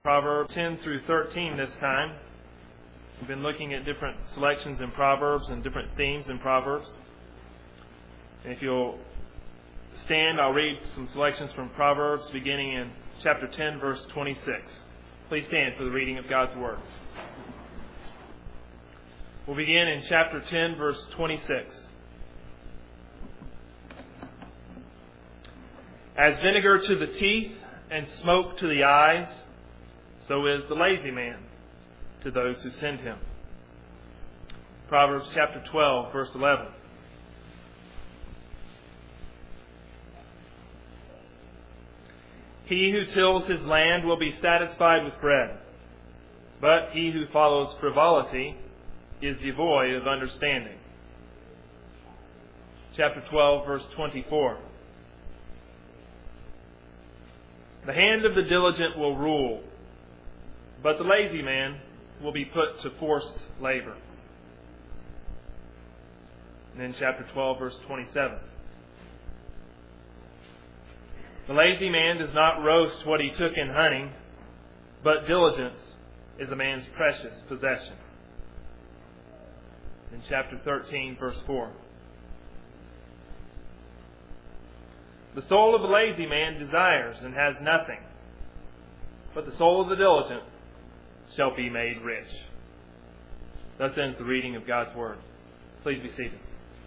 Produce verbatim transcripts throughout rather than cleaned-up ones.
Proverbs ten through thirteen this time. We've been looking at different selections in Proverbs and different themes in Proverbs. And if you'll stand, I'll read some selections from Proverbs beginning in chapter ten, verse twenty-six. Please stand for the reading of God's Word. We'll begin in chapter ten, verse twenty-six. As vinegar to the teeth and smoke to the eyes, so is the lazy man to those who send him. Proverbs chapter twelve, verse eleven. He who tills his land will be satisfied with bread, but he who follows frivolity is devoid of understanding. Chapter twelve, verse twenty-four. The hand of the diligent will rule, but the lazy man will be put to forced labor. And then chapter twelve, verse twenty-seven. The lazy man does not roast what he took in hunting, but diligence is a man's precious possession. In chapter thirteen, verse four. The soul of the lazy man desires and has nothing, but the soul of the diligent shall be made rich. Thus ends the reading of God's Word. Please be seated.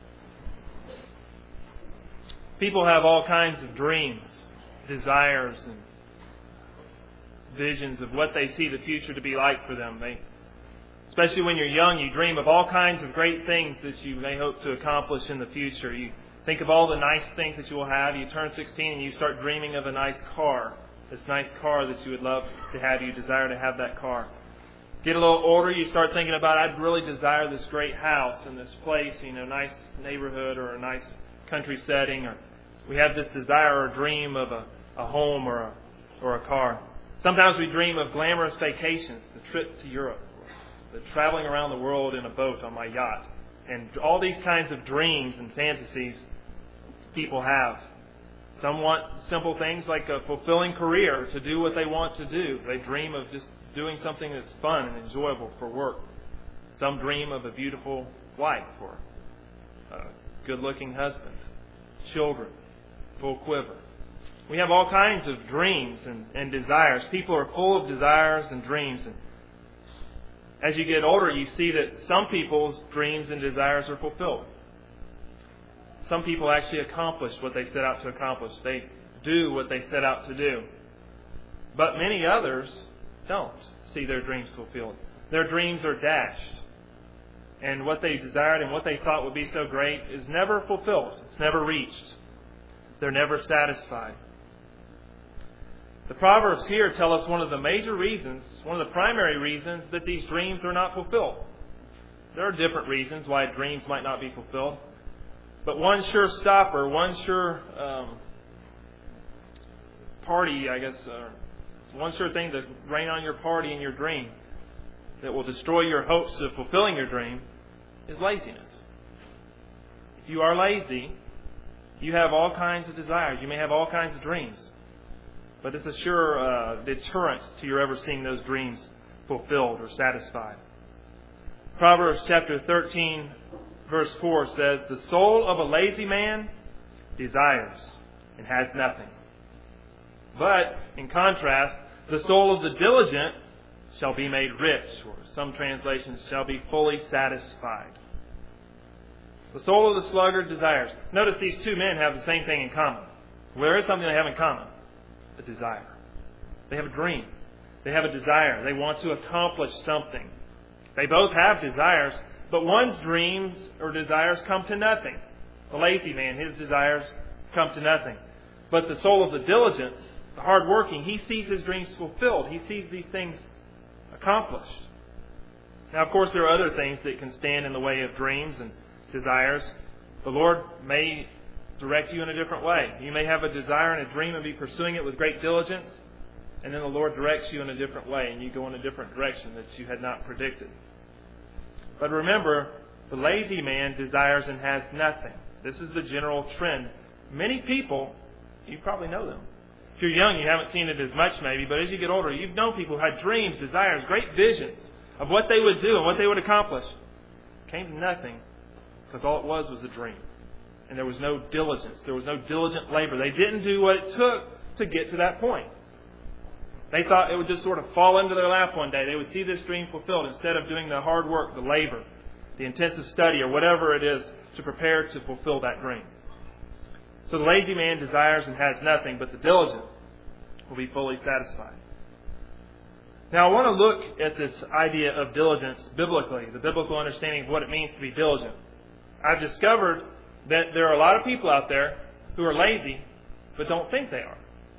People have all kinds of dreams, desires, and visions of what they see the future to be like for them. They, especially when you're young, you dream of all kinds of great things that you may hope to accomplish in the future. You think of all the nice things that you will have. You turn sixteen and you start dreaming of a nice car. This nice car that you would love to have. You desire to have that car. Get a little older, you start thinking about, I'd really desire this great house in this place, you know, nice neighborhood or a nice country setting. Or we have this desire or dream of a, a home or a, or a car. Sometimes we dream of glamorous vacations, the trip to Europe, the traveling around the world in a boat on my yacht. And all these kinds of dreams and fantasies people have. Some want simple things like a fulfilling career, to do what they want to do. They dream of just doing something that's fun and enjoyable for work. Some dream of a beautiful wife or a good-looking husband, children, full quiver. We have all kinds of dreams and, and desires. People are full of desires and dreams. And as you get older, you see that some people's dreams and desires are fulfilled. Some people actually accomplish what they set out to accomplish. They do what they set out to do. But many others don't see their dreams fulfilled. Their dreams are dashed. And what they desired and what they thought would be so great is never fulfilled. It's never reached. They're never satisfied. The Proverbs here tell us one of the major reasons, one of the primary reasons that these dreams are not fulfilled. There are different reasons why dreams might not be fulfilled. But one sure stopper, one sure um, party, I guess, uh, one sure thing to rain on your party and your dream that will destroy your hopes of fulfilling your dream is laziness. If you are lazy, you have all kinds of desires. You may have all kinds of dreams. But it's a sure uh, deterrent to your ever seeing those dreams fulfilled or satisfied. Proverbs chapter thirteen, verse four says, the soul of a lazy man desires and has nothing. But, in contrast, the soul of the diligent shall be made rich, or some translations, shall be fully satisfied. The soul of the sluggard desires. Notice these two men have the same thing in common. Well, there is something they have in common. A desire. They have a dream. They have a desire. They want to accomplish something. They both have desires, but one's dreams or desires come to nothing. The lazy man, his desires come to nothing. But the soul of the diligent, the hardworking, he sees his dreams fulfilled. He sees these things accomplished. Now, of course, there are other things that can stand in the way of dreams and desires. The Lord may direct you in a different way. You may have a desire and a dream and be pursuing it with great diligence, and then the Lord directs you in a different way and you go in a different direction that you had not predicted. But remember, the lazy man desires and has nothing. This is the general trend. Many people, you probably know them, If you're young, you haven't seen it as much maybe, but as you get older, you've known people who had dreams, desires, great visions of what they would do and what they would accomplish. Came to nothing because all it was was a dream. And there was no diligence. There was no diligent labor. They didn't do what it took to get to that point. They thought it would just sort of fall into their lap one day. They would see this dream fulfilled instead of doing the hard work, the labor, the intensive study, or whatever it is to prepare to fulfill that dream. So the lazy man desires and has nothing, but the diligent will be fully satisfied. Now I want to look at this idea of diligence biblically, the biblical understanding of what it means to be diligent. I've discovered that there are a lot of people out there who are lazy, but don't think they are.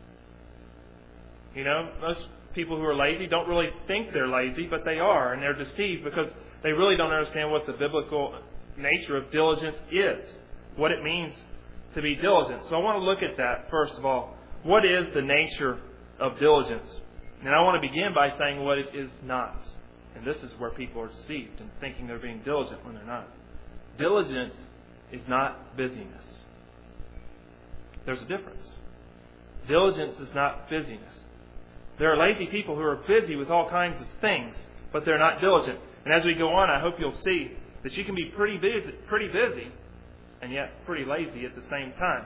You know, most people who are lazy don't really think they're lazy, but they are, and they're deceived because they really don't understand what the biblical nature of diligence is, what it means to be diligent. So I want to look at that first of all. What is the nature of diligence? And I want to begin by saying what it is not. And this is where people are deceived in thinking they're being diligent when they're not. Diligence is not busyness. There's a difference. Diligence is not busyness. There are lazy people who are busy with all kinds of things, but they're not diligent. And as we go on, I hope you'll see that you can be pretty busy, pretty busy and yet pretty lazy at the same time.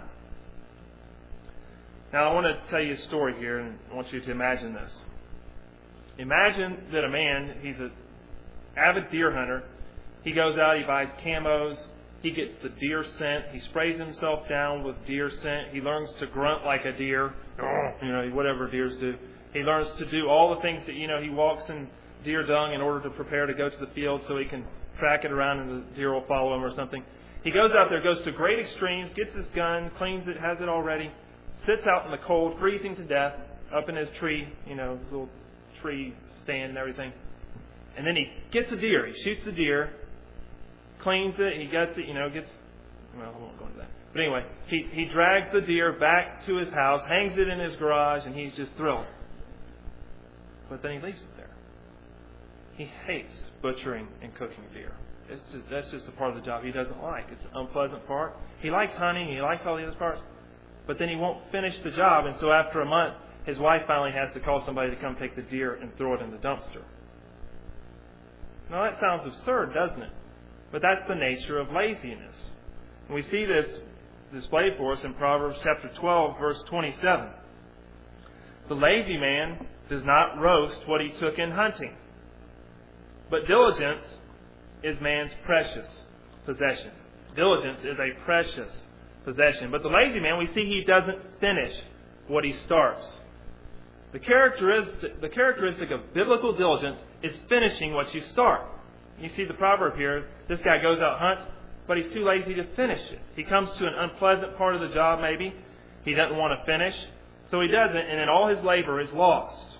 Now, I want to tell you a story here, and I want you to imagine this. Imagine that a man, he's an avid deer hunter. He goes out, he buys camos, he gets the deer scent, he sprays himself down with deer scent, he learns to grunt like a deer, you know, whatever deers do. He learns to do all the things that, you know, he walks in deer dung in order to prepare to go to the field so he can track it around and the deer will follow him or something. He goes out there, goes to great extremes, gets his gun, cleans it, has it all ready, sits out in the cold, freezing to death, up in his tree, you know, his little tree stand and everything. And then he gets a deer. He shoots the deer, cleans it, he gets it, you know, gets, well, I won't go into that. But anyway, he, he drags the deer back to his house, hangs it in his garage, and he's just thrilled. But then he leaves it there. He hates butchering and cooking deer. It's just, that's just a part of the job he doesn't like. It's an unpleasant part. He likes hunting. He likes all the other parts. But then he won't finish the job. And so after a month, his wife finally has to call somebody to come take the deer and throw it in the dumpster. Now that sounds absurd, doesn't it? But that's the nature of laziness. And we see this displayed for us in Proverbs chapter twelve, verse twenty-seven. The lazy man does not roast what he took in hunting, but diligence is man's precious possession. Diligence is a precious possession. But the lazy man, we see he doesn't finish what he starts. The characteristic, the characteristic of biblical diligence is finishing what you start. You see the proverb here. This guy goes out, hunts, but he's too lazy to finish it. He comes to an unpleasant part of the job maybe. He doesn't want to finish. So he doesn't, and then all his labor is lost.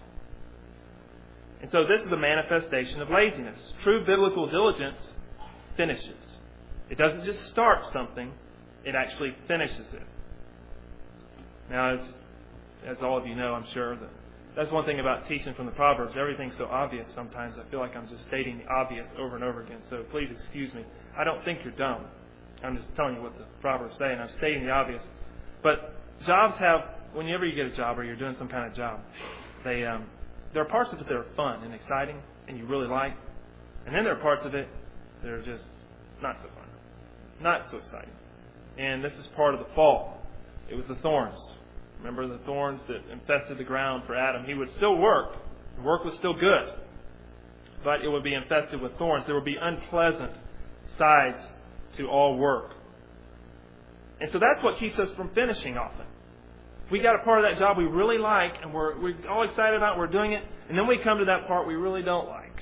And so this is a manifestation of laziness. True biblical diligence finishes. It doesn't just start something, it actually finishes it. Now, as, as all of you know, I'm sure, that that's one thing about teaching from the Proverbs. Everything's so obvious sometimes. I feel like I'm just stating the obvious over and over again. So please excuse me. I don't think you're dumb. I'm just telling you what the Proverbs say, and I'm stating the obvious. But jobs have, whenever you get a job or you're doing some kind of job, they um, there are parts of it that are fun and exciting and you really like. And then there are parts of it that are just not so fun, not so exciting. And this is part of the fall. It was the thorns. Remember the thorns that infested the ground for Adam? He would still work. The work was still good. But it would be infested with thorns. There would be unpleasant sides to all work. And so that's what keeps us from finishing often. We got a part of that job we really like, and we're, we're all excited about it, we're doing it, and then we come to that part we really don't like.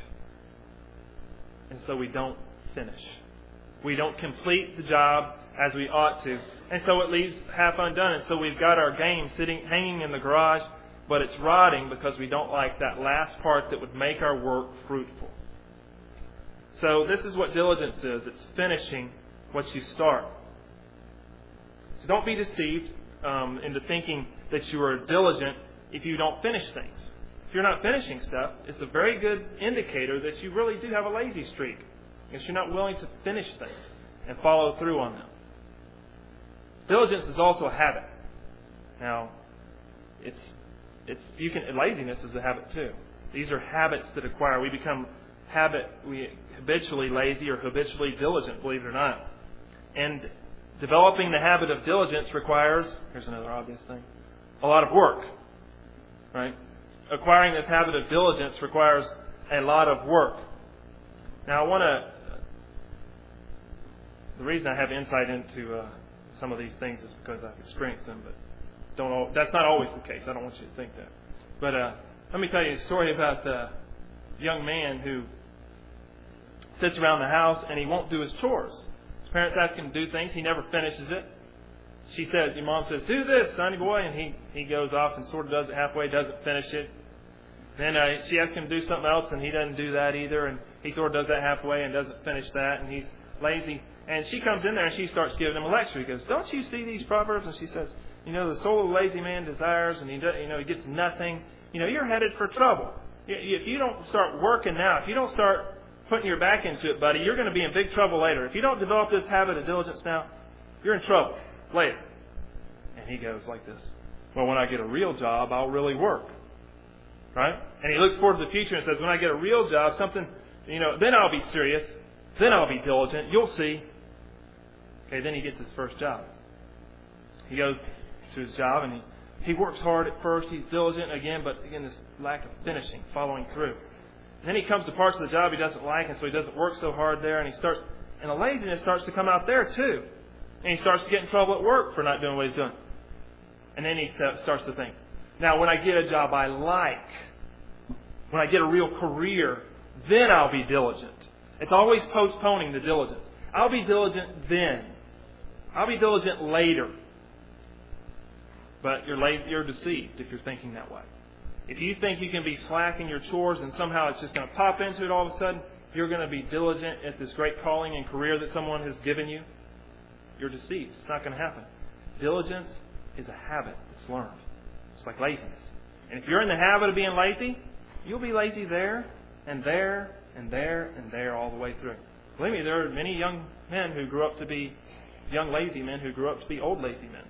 And so we don't finish. We don't complete the job as we ought to. And so it leaves half undone. And so we've got our game sitting, hanging in the garage, but it's rotting because we don't like that last part that would make our work fruitful. So this is what diligence is. It's finishing what you start. So don't be deceived um, into thinking that you are diligent if you don't finish things. If you're not finishing stuff, it's a very good indicator that you really do have a lazy streak. Because you're not willing to finish things and follow through on them. Diligence is also a habit. Now, it's it's you can laziness is a habit too. These are habits that acquire. We become habit we habitually lazy or habitually diligent, believe it or not. And developing the habit of diligence requires, here's another obvious thing, a lot of work. Right? Acquiring this habit of diligence requires a lot of work. Now I want to the reason I have insight into uh, some of these things is because I've experienced them, but don't. That's not always the case. I don't want you to think that. But uh, let me tell you a story about a young man who sits around the house and he won't do his chores. His parents ask him to do things. He never finishes it. She says, your mom says, do this, sonny boy, and he, he goes off and sort of does it halfway, doesn't finish it. Then uh, she asks him to do something else, and he doesn't do that either, and he sort of does that halfway and doesn't finish that, and he's lazy. And she comes in there and she starts giving him a lecture. He goes, don't you see these proverbs? And she says, you know, the soul of a lazy man desires, and he does, you know, he gets nothing. You know, you're headed for trouble. If you don't start working now, if you don't start putting your back into it, buddy, you're going to be in big trouble later. If you don't develop this habit of diligence now, you're in trouble later. And he goes like this, well, when I get a real job, I'll really work. Right? And he looks forward to the future and says, when I get a real job, something, you know, then I'll be serious. Then I'll be diligent. You'll see. Okay, then he gets his first job. He goes to his job and he, he works hard at first. He's diligent again, but again, this lack of finishing, following through. And then he comes to parts of the job he doesn't like, and so he doesn't work so hard there, and he starts, and the laziness starts to come out there too. And he starts to get in trouble at work for not doing what he's doing. And then he starts to think, now when I get a job I like, when I get a real career, then I'll be diligent. It's always postponing the diligence. I'll be diligent then. I'll be diligent later. But you're late, you're deceived if you're thinking that way. If you think you can be slack in your chores and somehow it's just going to pop into it all of a sudden, you're going to be diligent at this great calling and career that someone has given you, you're deceived. It's not going to happen. Diligence is a habit that's learned. It's like laziness. And if you're in the habit of being lazy, you'll be lazy there and there and there and there all the way through. Believe me, there are many young men who grew up to be young lazy men who grew up to be old lazy men.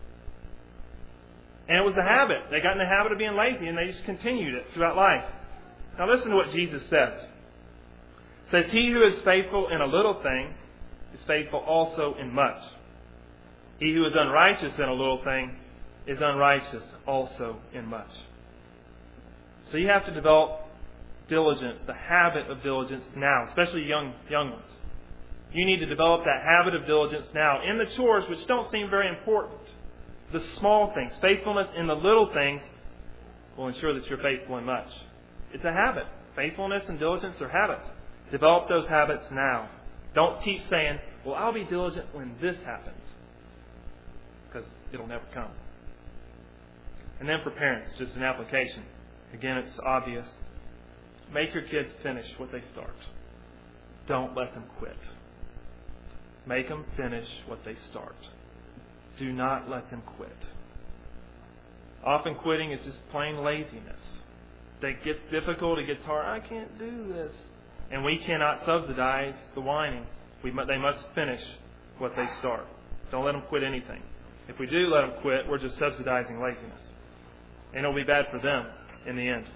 And it was the habit. They got in the habit of being lazy and they just continued it throughout life. Now listen to what Jesus says. It says, he who is faithful in a little thing is faithful also in much. He who is unrighteous in a little thing is unrighteous also in much. So you have to develop diligence, the habit of diligence now, especially young young ones. You need to develop that habit of diligence now in the chores which don't seem very important. The small things, faithfulness in the little things will ensure that you're faithful in much. It's a habit. Faithfulness and diligence are habits. Develop those habits now. Don't keep saying, well, I'll be diligent when this happens. Because it'll never come. And then for parents, just an application. Again, it's obvious. Make your kids finish what they start. Don't let them quit. Make them finish what they start. Do not let them quit. Often quitting is just plain laziness. It gets difficult, it gets hard. I can't do this. And we cannot subsidize the whining. We, they must finish what they start. Don't let them quit anything. If we do let them quit, we're just subsidizing laziness. And it'll be bad for them in the end.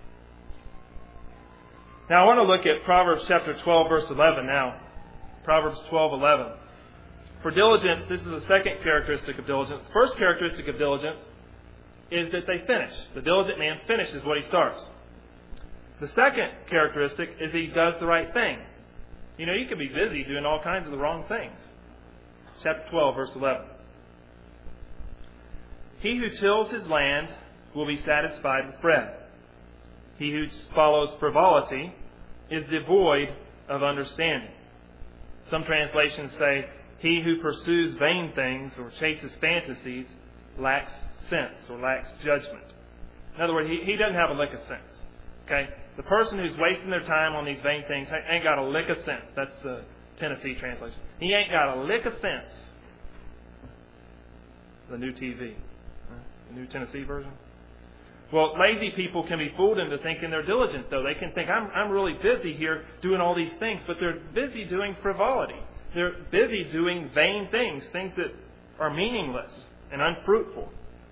Now I want to look at Proverbs chapter twelve, verse eleven now. Proverbs twelve, eleven. For diligence, this is the second characteristic of diligence. The first characteristic of diligence is that they finish. The diligent man finishes what he starts. The second characteristic is he does the right thing. You know, you can be busy doing all kinds of the wrong things. Chapter twelve, verse eleven. He who tills his land will be satisfied with bread. He who follows frivolity is devoid of understanding. Some translations say, he who pursues vain things or chases fantasies lacks sense or lacks judgment. In other words, he, he doesn't have a lick of sense. Okay? The person who's wasting their time on these vain things ain't got a lick of sense. That's the Tennessee translation. He ain't got a lick of sense. The new T V. The new Tennessee version. Well, lazy people can be fooled into thinking they're diligent, though. They can think, I'm, I'm really busy here doing all these things, but they're busy doing frivolity. They're busy doing vain things, things that are meaningless and unfruitful.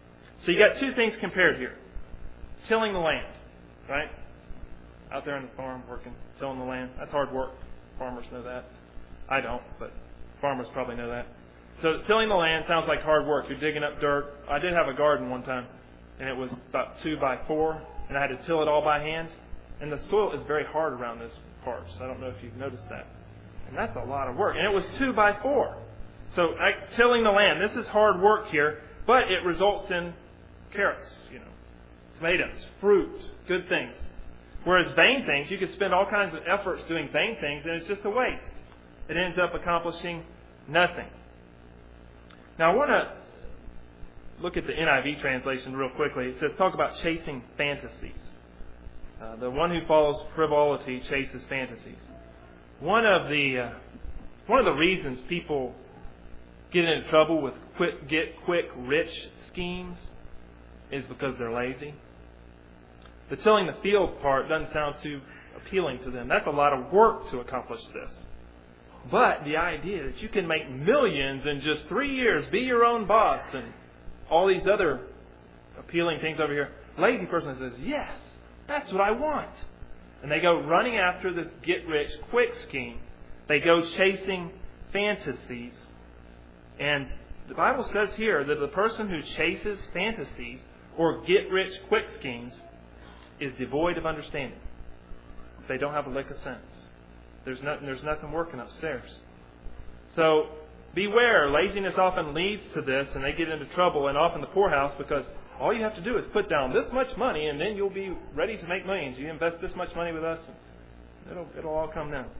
So you got two things compared here. Tilling the land, right? Out there on the farm working, tilling the land. That's hard work. Farmers know that. I don't, but farmers probably know that. So tilling the land sounds like hard work. You're digging up dirt. I did have a garden one time, and it was about two by four, and I had to till it all by hand. And the soil is very hard around this part, so I don't know if you've noticed that. And that's a lot of work. And it was two by four. So like, tilling the land, this is hard work here, but it results in carrots, you know, tomatoes, fruit, good things. Whereas vain things, you could spend all kinds of efforts doing vain things, and it's just a waste. It ends up accomplishing nothing. Now, I want to look at the N I V translation real quickly. It says, talk about chasing fantasies. Uh, the one who follows frivolity chases fantasies. One of the uh, one of the reasons people get into trouble with quick, get quick rich schemes is because they're lazy. The tilling the field part doesn't sound too appealing to them. That's a lot of work to accomplish this. But the idea that you can make millions in just three years, be your own boss, and all these other appealing things over here, lazy person says, yes, that's what I want. And they go running after this get-rich-quick scheme. They go chasing fantasies. And the Bible says here that the person who chases fantasies or get-rich-quick schemes is devoid of understanding. They don't have a lick of sense. There's nothing, there's nothing working upstairs. So beware. Laziness often leads to this, and they get into trouble and off in the poorhouse because all you have to do is put down this much money, and then you'll be ready to make millions. You invest this much money with us, and it'll, it'll all come down.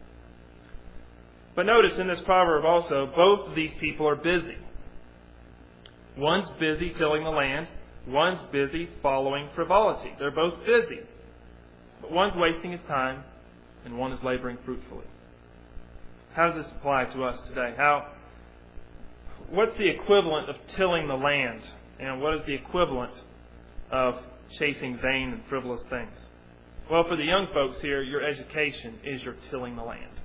But notice in this proverb also, both of these people are busy. One's busy tilling the land. One's busy following frivolity. They're both busy. But one's wasting his time, and one is laboring fruitfully. How does this apply to us today? How? What's the equivalent of tilling the land? And what is the equivalent of chasing vain and frivolous things? Well, for the young folks here, your education is your tilling the land.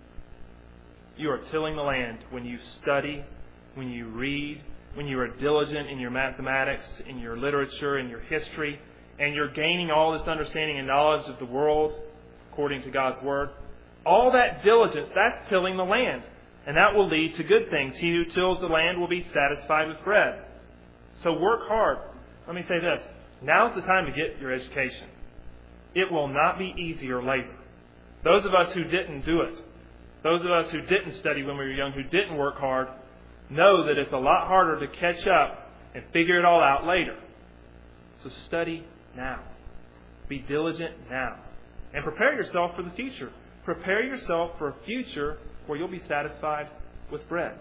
You are tilling the land when you study, when you read, when you are diligent in your mathematics, in your literature, in your history, and you're gaining all this understanding and knowledge of the world according to God's Word. All that diligence, that's tilling the land. And that will lead to good things. He who tills the land will be satisfied with bread. So work hard. Let me say this. Now's the time to get your education. It will not be easy or labor. Those of us who didn't do it, those of us who didn't study when we were young, who didn't work hard, know that it's a lot harder to catch up and figure it all out later. So study now. Be diligent now. And prepare yourself for the future. Prepare yourself for a future where you'll be satisfied with bread.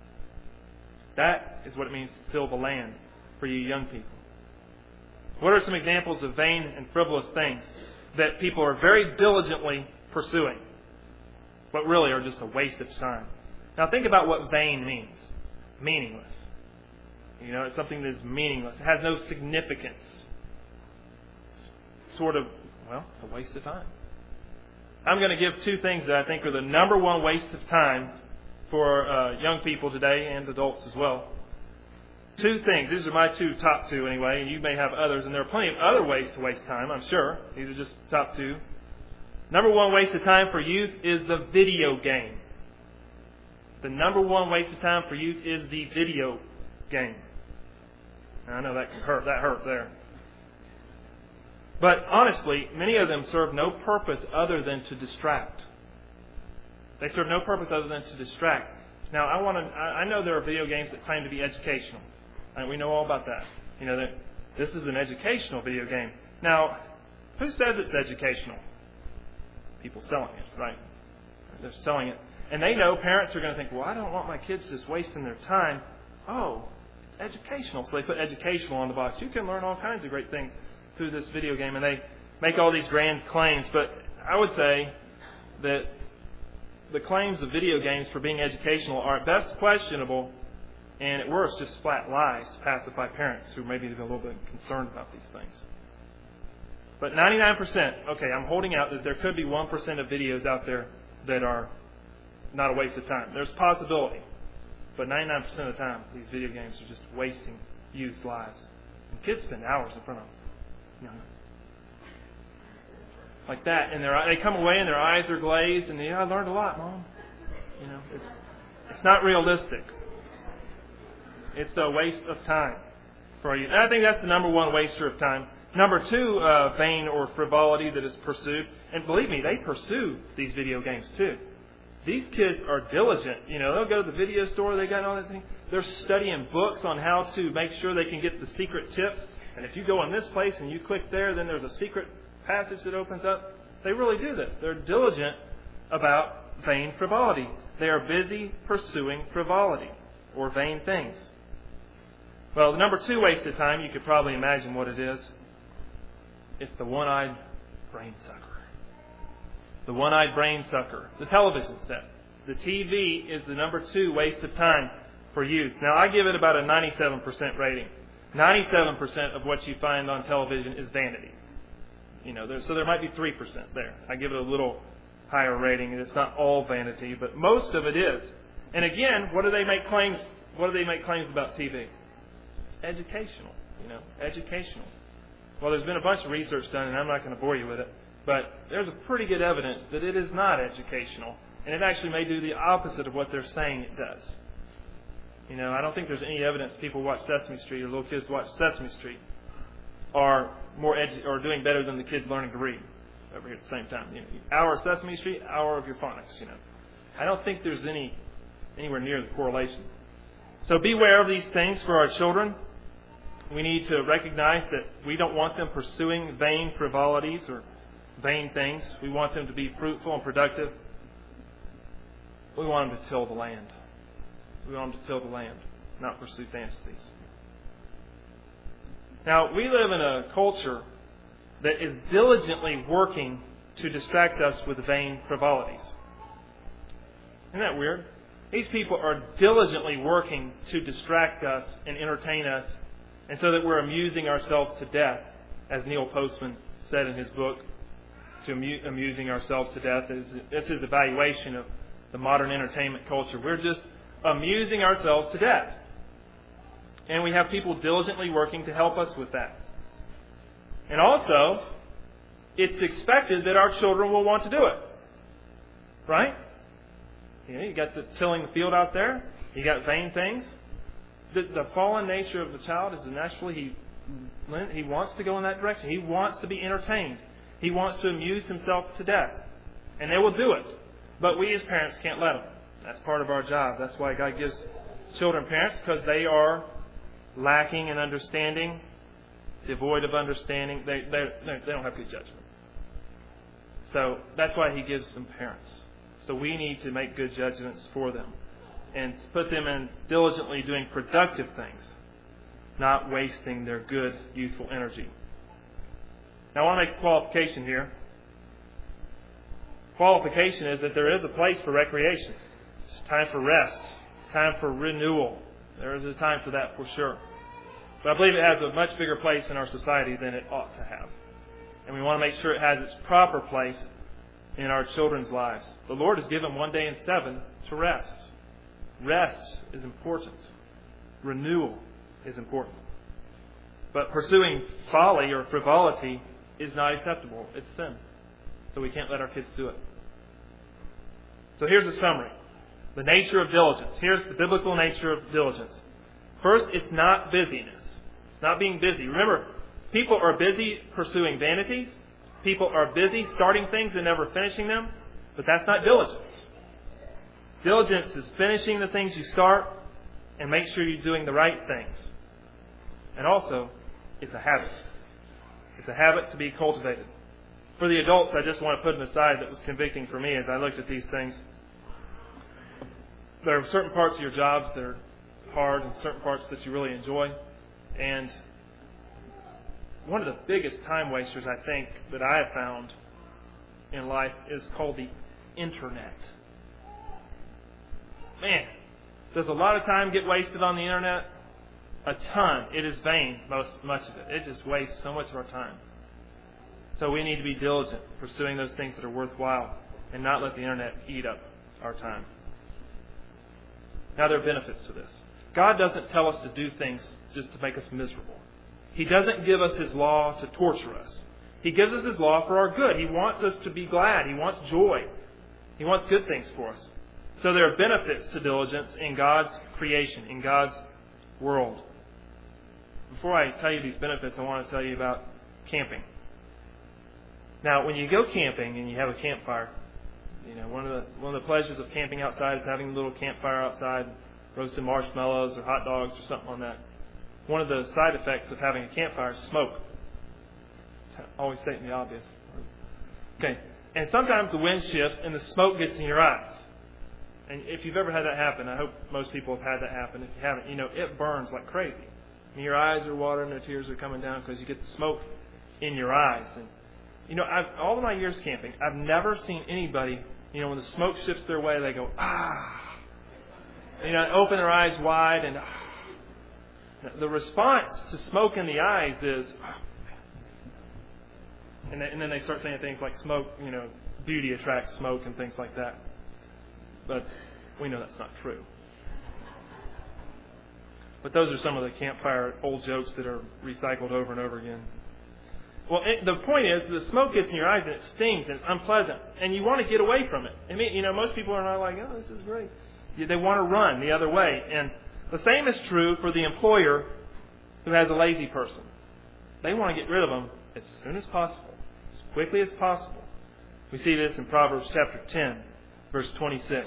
That is what it means to till the land for you young people. What are some examples of vain and frivolous things that people are very diligently pursuing, but really are just a waste of time? Now think about what vain means. Meaningless. You know, it's something that is meaningless. It has no significance. It's sort of, well, it's a waste of time. I'm going to give two things that I think are the number one waste of time for uh, young people today and adults as well. Two things. These are my two top two anyway, and you may have others, and there are plenty of other ways to waste time, I'm sure. These are just top two. Number one waste of time for youth is the video game. The number one waste of time for youth is the video game. Now, I know that can hurt. That hurt there. But honestly, many of them serve no purpose other than to distract. They serve no purpose other than to distract. Now, I want to. I know there are video games that claim to be educational, and we know all about that. You know that this is an educational video game. Now, who says it's educational? People selling it, right? They're selling it, and they know parents are going to think, "Well, I don't want my kids just wasting their time." Oh, it's educational, so they put educational on the box. You can learn all kinds of great things through this video game, and they make all these grand claims. But I would say that the claims of video games for being educational are at best questionable, and at worst just flat lies to pacify parents who maybe be a little bit concerned about these things. But ninety-nine percent, okay, I'm holding out that there could be one percent of videos out there that are not a waste of time. There's possibility. But ninety-nine percent of the time, these video games are just wasting youth's lives. And kids spend hours in front of them. You know, like that. And they come away and their eyes are glazed. And, yeah, I learned a lot, Mom. You know, it's, it's not realistic. It's a waste of time for you. And I think that's the number one waster of time. Number two, uh, vain or frivolity that is pursued. And believe me, they pursue these video games too. These kids are diligent. You know, they'll go to the video store. They got all that thing. They're studying books on how to make sure they can get the secret tips. And if you go in this place and you click there, then there's a secret passage that opens up. They really do this. They're diligent about vain frivolity. They are busy pursuing frivolity or vain things. Well, the number two waste of time, you could probably imagine what it is. It's the one-eyed brain sucker. The one-eyed brain sucker. The television set. The T V is the number two waste of time for youth. Now, I give it about a ninety-seven percent rating. ninety-seven percent of what you find on television is vanity. You know, there, so there might be three percent there. I give it a little higher rating. It's not all vanity, but most of it is. And again, what do they make claims? What do they make claims about T V? Educational. You know, educational. Well, there's been a bunch of research done, and I'm not going to bore you with it, but there's a pretty good evidence that it is not educational, and it actually may do the opposite of what they're saying it does. You know, I don't think there's any evidence people watch Sesame Street or little kids watch Sesame Street are more edu- or doing better than the kids learning to read over here at the same time. You know, hour of Sesame Street, hour of your phonics. You know, I don't think there's any anywhere near the correlation. So beware of these things for our children. We need to recognize that we don't want them pursuing vain frivolities or vain things. We want them to be fruitful and productive. We want them to till the land. We want them to till the land, not pursue fantasies. Now, we live in a culture that is diligently working to distract us with vain frivolities. Isn't that weird? These people are diligently working to distract us and entertain us, and so that we're amusing ourselves to death, as Neil Postman said in his book, to amu- amusing ourselves to death. It's his evaluation of the modern entertainment culture. We're just amusing ourselves to death. And we have people diligently working to help us with that. And also, it's expected that our children will want to do it. Right? You know, you got the tilling the field out there. You got vain things. The, the fallen nature of the child is naturally he he wants to go in that direction. He wants to be entertained. He wants to amuse himself to death. And they will do it. But we as parents can't let them. That's part of our job. That's why God gives children parents, because they are lacking in understanding, devoid of understanding. They, they, they don't have good judgment. So that's why He gives them parents. So we need to make good judgments for them and put them in diligently doing productive things, not wasting their good youthful energy. Now I want to make a qualification here. Qualification is that there is a place for recreation. It's time for rest, time for renewal. There is a time for that for sure. But I believe it has a much bigger place in our society than it ought to have. And we want to make sure it has its proper place in our children's lives. The Lord has given one day in seven to rest. Rest is important. Renewal is important. But pursuing folly or frivolity is not acceptable. It's sin. So we can't let our kids do it. So here's a summary. The nature of diligence. Here's the biblical nature of diligence. First, it's not busyness. It's not being busy. Remember, people are busy pursuing vanities. People are busy starting things and never finishing them. But that's not diligence. Diligence is finishing the things you start and make sure you're doing the right things. And also, it's a habit. It's a habit to be cultivated. For the adults, I just want to put an aside that was convicting for me as I looked at these things. There are certain parts of your jobs that are hard and certain parts that you really enjoy. And one of the biggest time wasters, I think, that I have found in life is called the internet. Man, does a lot of time get wasted on the internet? A ton. It is vain, most much of it. It just wastes so much of our time. So we need to be diligent pursuing those things that are worthwhile and not let the internet eat up our time. Now, there are benefits to this. God doesn't tell us to do things just to make us miserable. He doesn't give us His law to torture us. He gives us His law for our good. He wants us to be glad. He wants joy. He wants good things for us. So there are benefits to diligence in God's creation, in God's world. Before I tell you these benefits, I want to tell you about camping. Now, when you go camping and you have a campfire, you know, one of the one of the pleasures of camping outside is having a little campfire outside, roasting marshmallows or hot dogs or something on that. One of the side effects of having a campfire is smoke. Always stating the obvious. Okay. And sometimes the wind shifts and the smoke gets in your eyes. And if you've ever had that happen, I hope most people have had that happen. If you haven't, you know, it burns like crazy. I mean, your eyes are watering, the tears are coming down because you get the smoke in your eyes. And, you know, I've, all of my years camping, I've never seen anybody, you know, when the smoke shifts their way, they go, ah. You know, open their eyes wide and ah. The response to smoke in the eyes is, ah. And, they, and then they start saying things like smoke, you know, beauty attracts smoke and things like that. But we know that's not true. But those are some of the campfire old jokes that are recycled over and over again. Well, it, the point is, the smoke gets in your eyes and it stings and it's unpleasant, and you want to get away from it. I mean, you know, most people are not like, oh, this is great. They want to run the other way. And the same is true for the employer who has a lazy person. They want to get rid of them as soon as possible, as quickly as possible. We see this in Proverbs chapter ten, verse twenty-six.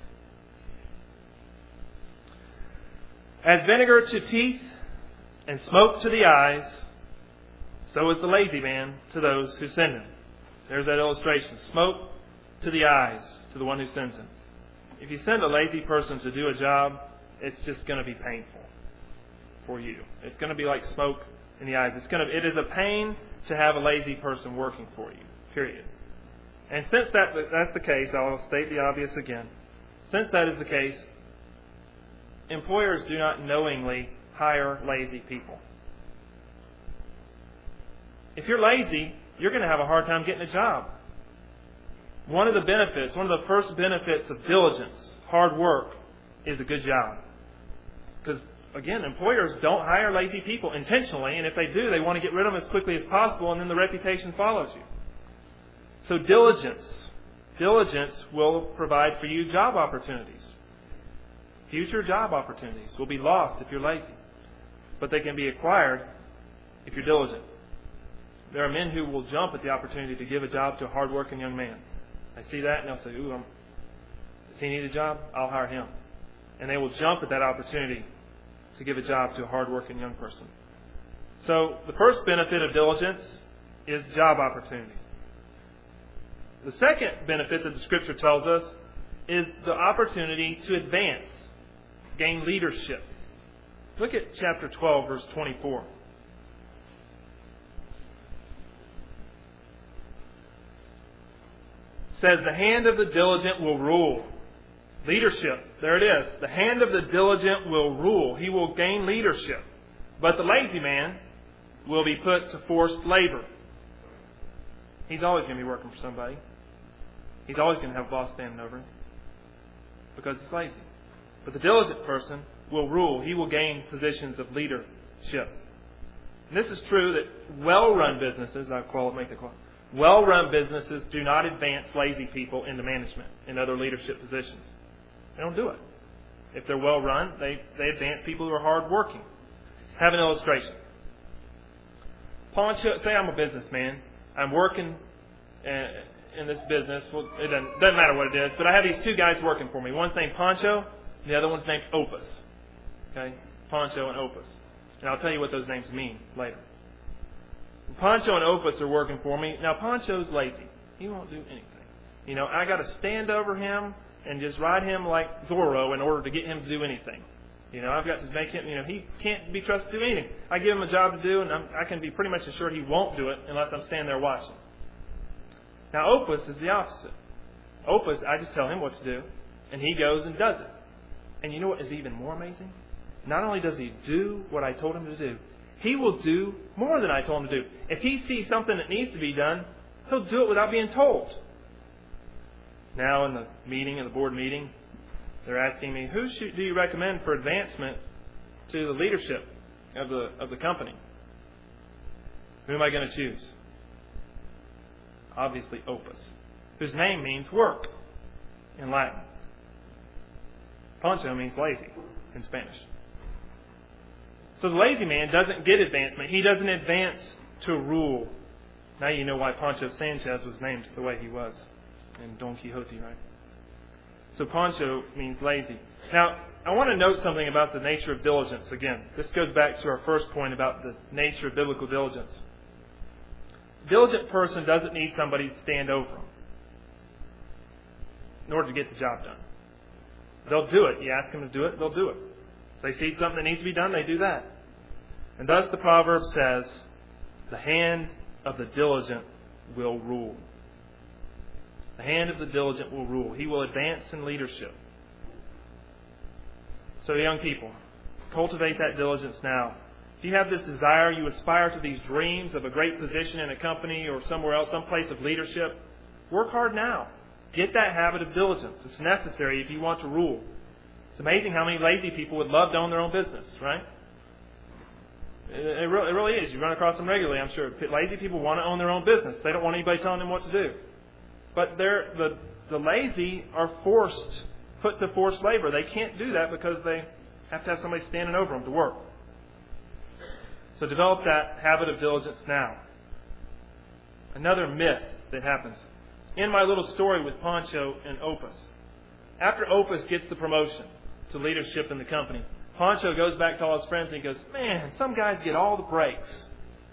As vinegar to teeth and smoke to the eyes, so is the lazy man to those who send him. There's that illustration. Smoke to the eyes to the one who sends him. If you send a lazy person to do a job, it's just going to be painful for you. It's going to be like smoke in the eyes. It's going to, it is a pain to have a lazy person working for you, period. And since that that's the case, I'll state the obvious again. Since that is the case, employers do not knowingly hire lazy people. If you're lazy, you're going to have a hard time getting a job. One of the benefits, one of the first benefits of diligence, hard work, is a good job. Because, again, employers don't hire lazy people intentionally, and if they do, they want to get rid of them as quickly as possible, and then the reputation follows you. So diligence, diligence will provide for you job opportunities. Future job opportunities will be lost if you're lazy, but they can be acquired if you're diligent. There are men who will jump at the opportunity to give a job to a hard-working young man. I see that and they'll say, ooh, I'm, does he need a job? I'll hire him. And they will jump at that opportunity to give a job to a hard-working young person. So the first benefit of diligence is job opportunity. The second benefit that the Scripture tells us is the opportunity to advance, gain leadership. Look at chapter twelve, verse twenty-four. It says, the hand of the diligent will rule. Leadership. There it is. The hand of the diligent will rule. He will gain leadership. But the lazy man will be put to forced labor. He's always going to be working for somebody. He's always going to have a boss standing over him because he's lazy. But the diligent person will rule. He will gain positions of leadership. And this is true that well-run businesses, I call it, make the call. Well-run businesses do not advance lazy people into management and other leadership positions. They don't do it. If they're well-run, they, they advance people who are hard-working. Have an illustration. Poncho, say I'm a businessman. I'm working uh, in this business. Well, it doesn't, doesn't matter what it is, but I have these two guys working for me. One's named Poncho, and the other one's named Opus. Okay? Poncho and Opus. And I'll tell you what those names mean later. Poncho and Opus are working for me. Now, Poncho's lazy. He won't do anything. You know, I got to stand over him and just ride him like Zorro in order to get him to do anything. You know, I've got to make him, you know, he can't be trusted to do anything. I give him a job to do, and I'm, I can be pretty much assured he won't do it unless I'm standing there watching. Now, Opus is the opposite. Opus, I just tell him what to do, and he goes and does it. And you know what is even more amazing? Not only does he do what I told him to do, he will do more than I told him to do. If he sees something that needs to be done, he'll do it without being told. Now in the meeting, in the board meeting, they're asking me, who should, do you recommend for advancement to the leadership of the of the company? Who am I going to choose? Obviously, Opus, whose name means work in Latin. Pancho means lazy in Spanish. So the lazy man doesn't get advancement. He doesn't advance to rule. Now you know why Pancho Sanchez was named the way he was in Don Quixote, right? So Pancho means lazy. Now, I want to note something about the nature of diligence again. This goes back to our first point about the nature of biblical diligence. A diligent person doesn't need somebody to stand over them in order to get the job done. They'll do it. You ask them to do it, they'll do it. If they see something that needs to be done, they do that. And thus the proverb says, the hand of the diligent will rule. The hand of the diligent will rule. He will advance in leadership. So young people, cultivate that diligence now. If you have this desire, you aspire to these dreams of a great position in a company or somewhere else, some place of leadership, work hard now. Get that habit of diligence. It's necessary if you want to rule. It's amazing how many lazy people would love to own their own business, right? It, it, really, it really is. You run across them regularly, I'm sure. Lazy people want to own their own business. They don't want anybody telling them what to do. But they're, the, the lazy are forced, put to forced labor. They can't do that because they have to have somebody standing over them to work. So develop that habit of diligence now. Another myth that happens. In my little story with Pancho and Opus, after Opus gets the promotion to leadership in the company, Pancho goes back to all his friends and he goes, man, some guys get all the breaks.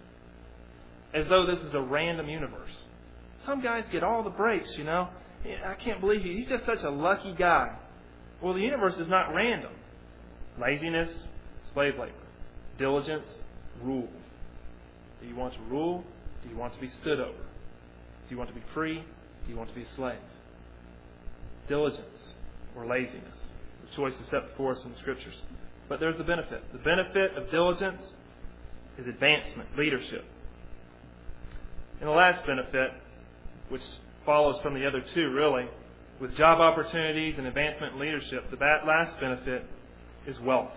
As though this is a random universe. Some guys get all the breaks, you know. I can't believe he. He's just such a lucky guy. Well, the universe is not random. Laziness, slave labor. Diligence, rule. Do you want to rule? Do you want to be stood over? Do you want to be free? Do you want to be a slave? Diligence or laziness. The choice is set before us in the Scriptures. But there's the benefit. The benefit of diligence is advancement, leadership. And the last benefit, which follows from the other two really, with job opportunities and advancement and leadership, the last benefit is wealth.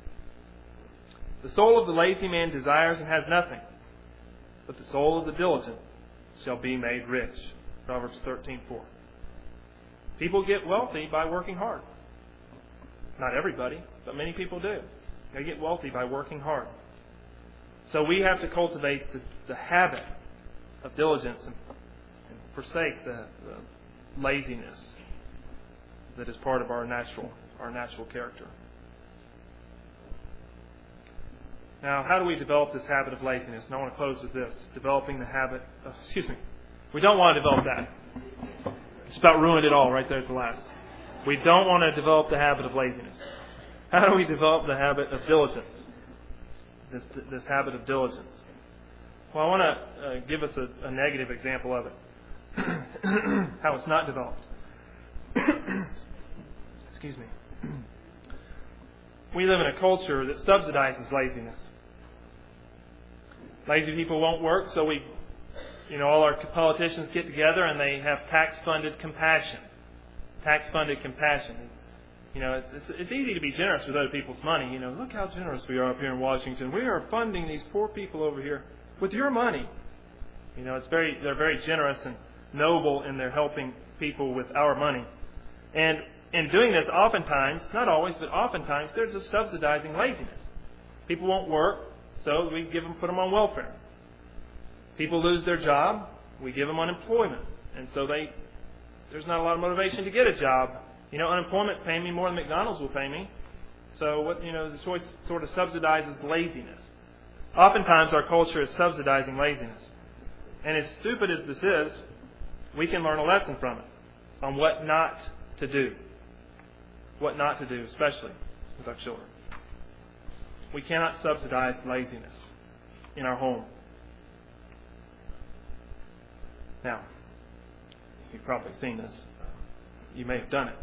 The soul of the lazy man desires and has nothing, but the soul of the diligent shall be made rich. Proverbs thirteen four. People get wealthy by working hard. Not everybody, but many people do. They get wealthy by working hard. So we have to cultivate the, the habit of diligence and, and forsake the, the laziness that is part of our natural, our natural character. Now, how do we develop this habit of laziness? And I want to close with this. Developing the habit of, excuse me. We don't want to develop that. It's about ruined it all right there at the last. We don't want to develop the habit of laziness. How do we develop the habit of diligence? This, this habit of diligence. Well, I want to uh, give us a, a negative example of it. How it's not developed. Excuse me. We live in a culture that subsidizes laziness. Lazy people won't work, so we, you know, all our politicians get together and they have tax-funded compassion. Tax-funded compassion. You know, it's, it's it's easy to be generous with other people's money. You know, look how generous we are up here in Washington. We are funding these poor people over here with your money. You know, it's very they're very generous and noble in their helping people with our money. And in doing this, oftentimes, not always, but oftentimes, there's a subsidizing laziness. People won't work, so we give them, put them on welfare. People lose their job, we give them unemployment, and so they there's not a lot of motivation to get a job. You know, unemployment's paying me more than McDonald's will pay me. So what you know, the choice sort of subsidizes laziness. Oftentimes, our culture is subsidizing laziness, and as stupid as this is, we can learn a lesson from it on what not to do. What not to do, especially with our children. We cannot subsidize laziness in our home. Now, you've probably seen this. You may have done it.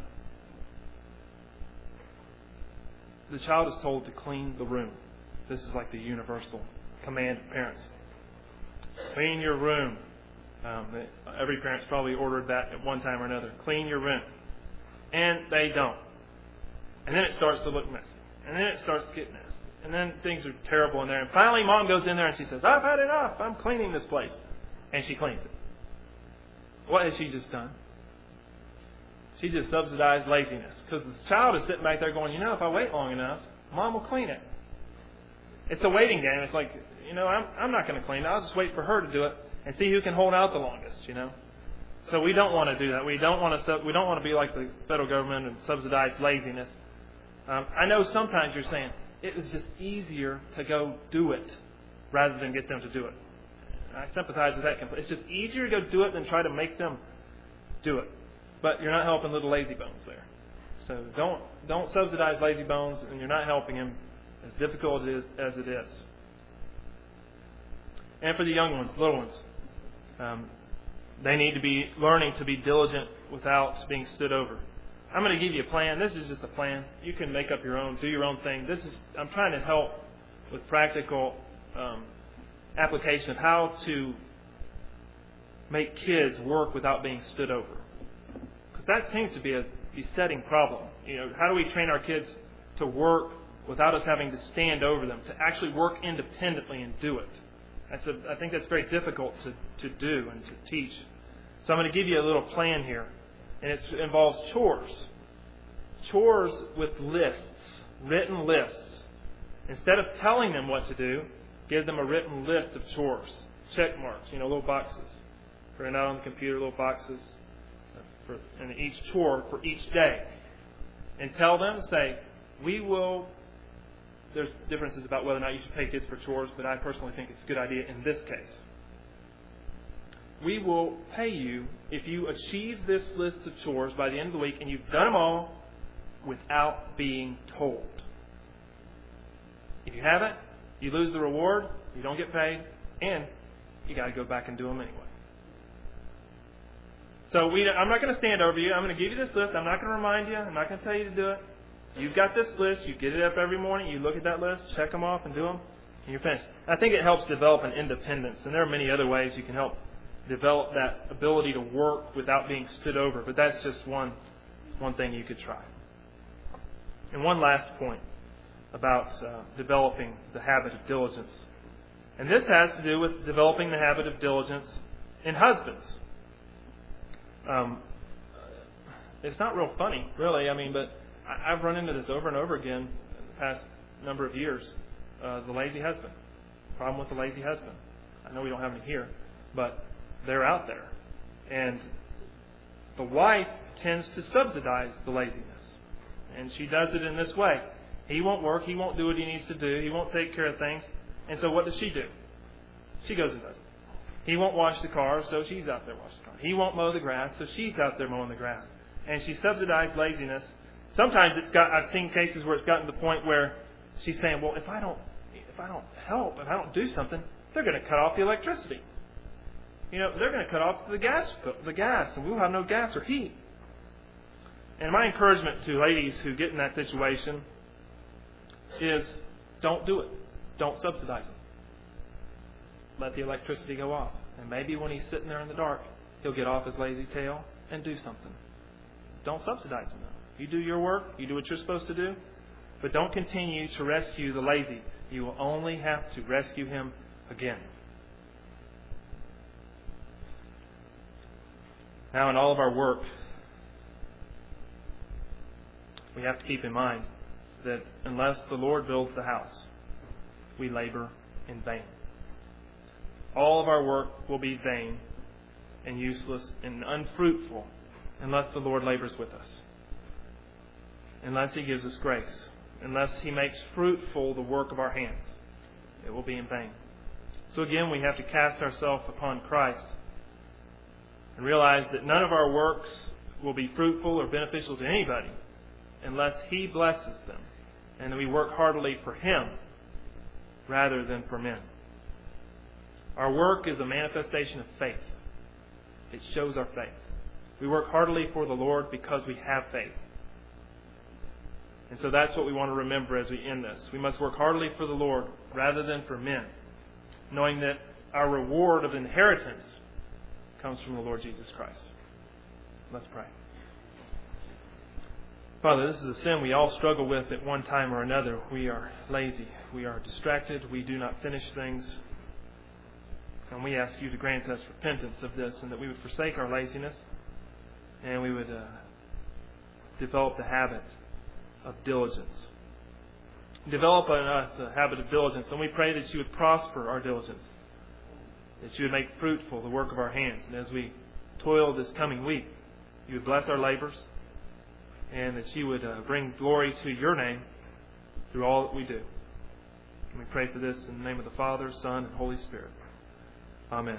The child is told to clean the room. This is like the universal command of parents. Clean your room. Um, every parent's probably ordered that at one time or another. Clean your room. And they don't. And then it starts to look messy. And then it starts to get messy. And then things are terrible in there. And finally, Mom goes in there and she says, I've had enough. I'm cleaning this place. And she cleans it. What has she just done? She just subsidized laziness. Because the child is sitting back there going, you know, if I wait long enough, Mom will clean it. It's a waiting game. It's like, you know, I'm, I'm not going to clean it. I'll just wait for her to do it and see who can hold out the longest, you know. So we don't want to do that. We don't want to. We don't want to be like the federal government and subsidize laziness. Um, I know sometimes you're saying it was just easier to go do it rather than get them to do it. I sympathize with that completely. It's just easier to go do it than try to make them do it. But you're not helping little lazy bones there. So don't don't subsidize lazy bones, and you're not helping him, as difficult it is as it is. And for the young ones, little ones, um, they need to be learning to be diligent without being stood over. I'm going to give you a plan. This is just a plan. You can make up your own, do your own thing. This is I'm trying to help with practical um, application of how to make kids work without being stood over. Because that seems to be a besetting problem. You know, how do we train our kids to work without us having to stand over them, to actually work independently and do it? That's a, I think that's very difficult to, to do and to teach. So I'm going to give you a little plan here. And it involves chores. Chores with lists, written lists. Instead of telling them what to do, give them a written list of chores. Check marks, you know, little boxes. Print out on the computer, little boxes. For, and each chore for each day. And tell them, say, we will... There's differences about whether or not you should pay kids for chores, but I personally think it's a good idea in this case. We will pay you if you achieve this list of chores by the end of the week and you've done them all without being told. If you haven't, you lose the reward, you don't get paid, and you got to go back and do them anyway. So we, I'm not going to stand over you. I'm going to give you this list. I'm not going to remind you. I'm not going to tell you to do it. You've got this list. You get it up every morning. You look at that list, check them off, and do them, and you're finished. I think it helps develop an independence, and there are many other ways you can help develop that ability to work without being stood over. But that's just one, one thing you could try. And one last point about uh, developing the habit of diligence. And this has to do with developing the habit of diligence in husbands. Um, it's not real funny, really. I mean, but I've run into this over and over again in the past number of years. Uh, the lazy husband. Problem with the lazy husband. I know we don't have any here, but they're out there. And the wife tends to subsidize the laziness. And she does it in this way. He won't work. He won't do what he needs to do. He won't take care of things. And so what does she do? She goes and does it. He won't wash the car, so she's out there washing the car. He won't mow the grass, so she's out there mowing the grass. And she subsidized laziness. Sometimes it's got, I've seen cases where it's gotten to the point where she's saying, well, if I don't, if I don't help, if I don't do something, they're going to cut off the electricity. You know, they're going to cut off the gas, the gas, and we'll have no gas or heat. And my encouragement to ladies who get in that situation is don't do it. Don't subsidize them. Let the electricity go off. And maybe when he's sitting there in the dark, he'll get off his lazy tail and do something. Don't subsidize him, though. You do your work. You do what you're supposed to do. But don't continue to rescue the lazy. You will only have to rescue him again. Now, in all of our work, we have to keep in mind that unless the Lord builds the house, we labor in vain. All of our work will be vain and useless and unfruitful unless the Lord labors with us. Unless He gives us grace. Unless He makes fruitful the work of our hands. It will be in vain. So again, we have to cast ourselves upon Christ and realize that none of our works will be fruitful or beneficial to anybody unless He blesses them and that we work heartily for Him rather than for men. Our work is a manifestation of faith. It shows our faith. We work heartily for the Lord because we have faith. And so that's what we want to remember as we end this. We must work heartily for the Lord rather than for men, knowing that our reward of inheritance comes from the Lord Jesus Christ. Let's pray. Father, this is a sin we all struggle with at one time or another. We are lazy. We are distracted. We do not finish things. And we ask you to grant us repentance of this, and that we would forsake our laziness, and we would uh, develop the habit of diligence. Develop in us a habit of diligence, and we pray that you would prosper our diligence, that you would make fruitful the work of our hands. And as we toil this coming week, you would bless our labors, and that you would uh, bring glory to your name through all that we do. And we pray for this in the name of the Father, Son, and Holy Spirit. Amen.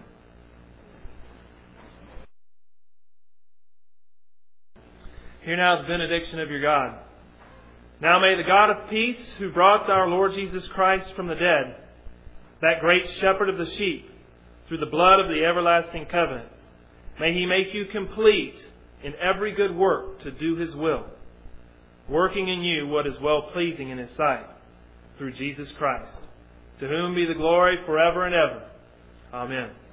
Hear now the benediction of your God. Now may the God of peace, who brought our Lord Jesus Christ from the dead, that great shepherd of the sheep, through the blood of the everlasting covenant, may He make you complete in every good work to do His will, working in you what is well-pleasing in His sight, through Jesus Christ, to whom be the glory forever and ever. Amen.